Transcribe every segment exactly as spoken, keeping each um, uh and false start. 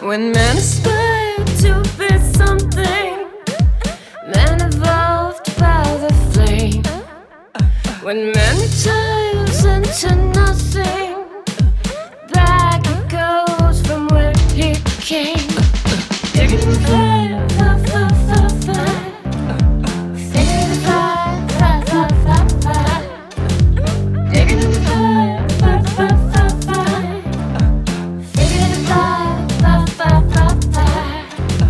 When men aspire to be something, men evolved by the flame. When man retires into nothing, back he goes from where he came. Digging fire, fire, fire, fire, fire. Digging fire, fire, fire, fire, fire. Digging fire, fire, fire, fire, fire. Digging fire, fire, fire, fire, fire.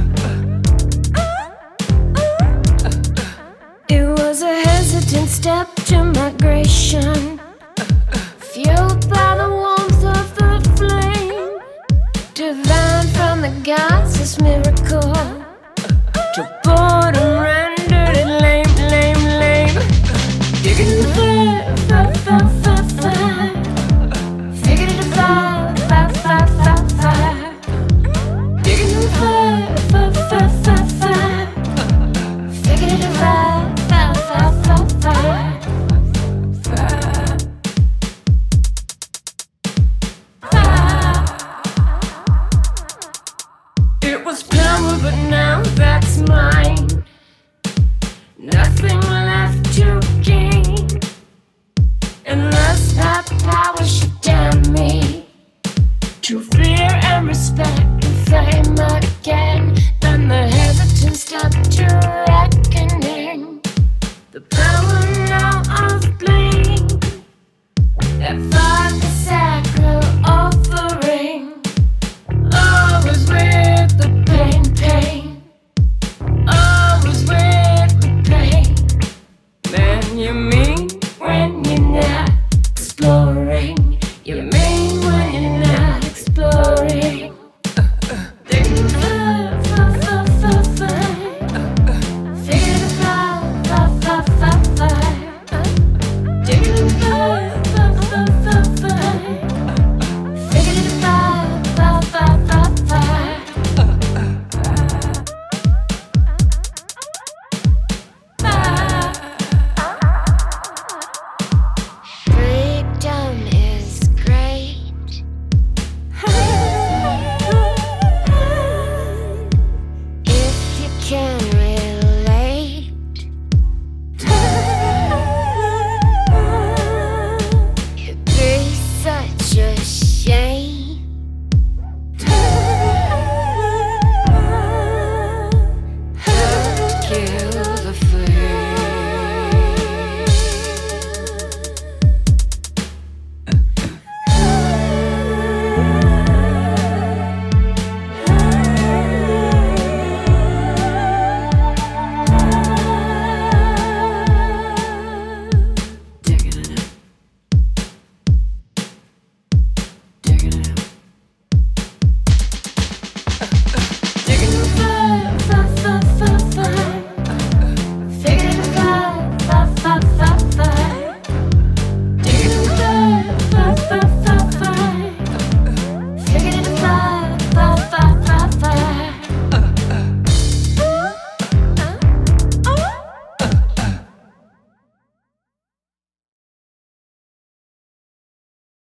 It was a hesitant step to migration, fueled by the warmth of the flame. Divine from the gods, this miracle. To boredom rendered it lame, lame, lame. Digging the fire, fire, fire, fire, fire. Figured it fire, fire, fire, fire, fire. Digging the fire, fire, fire, fire, fire. Figured it fire, fire, fire, fire, fire. Fire. Fire. It was power, but now that's mine. Nothing left to gain, unless that power should damn me to fear and respect and flame again. Then the hesitant step to reckoning, the power now of blame, that fought the sacral offering, always with the pain, pain, always with the pain. Man, you mean